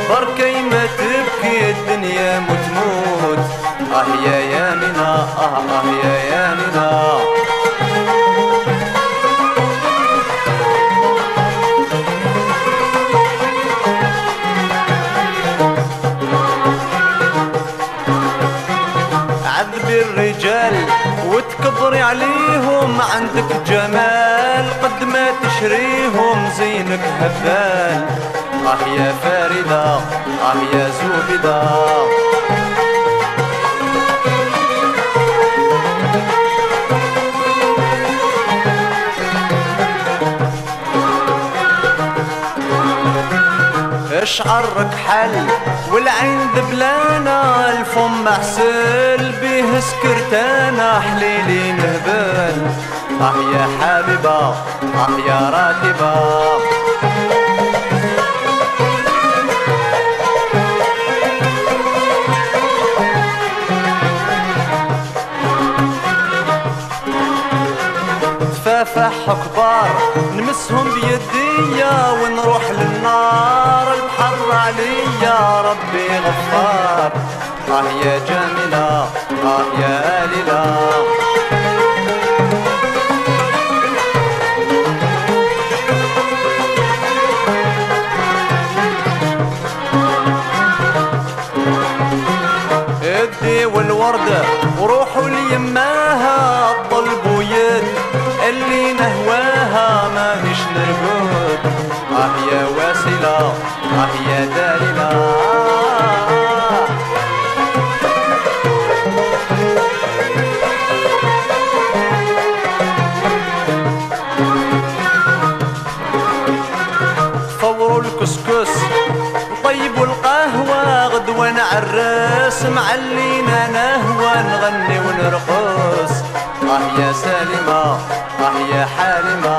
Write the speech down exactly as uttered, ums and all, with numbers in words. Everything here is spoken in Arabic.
بركي ما تبكي الدنيا متموت. اه يا يامنا اه اه يا يامنا. عذبي الرجال وتكبري عليهم، عندك جمال قد ما تشريهم، زينك هبال. اه يا فاردة اه يا زبدة. شعرك حل والعين دبلانة، الفم محسل بيه سكرتانة، حليلي نهبل. اه يا حبيبة اه يا راكبة. تفافح كبار نمسهم بيديا، ونروح للنار البحر عليا، ربي غفار. اه يا جميلة اه يا ليلى. ادي والوردة وروحوا ليماها، طلبوا يد اللي نهواها مانيش نرقد. اه يا واسلة اه يا دليلة. فوروا الكسكس طيبوا القهوة، غدوة نعرس معلينا نهوى، نغني ونرقص. اه يا سالمة اه يا حالمة.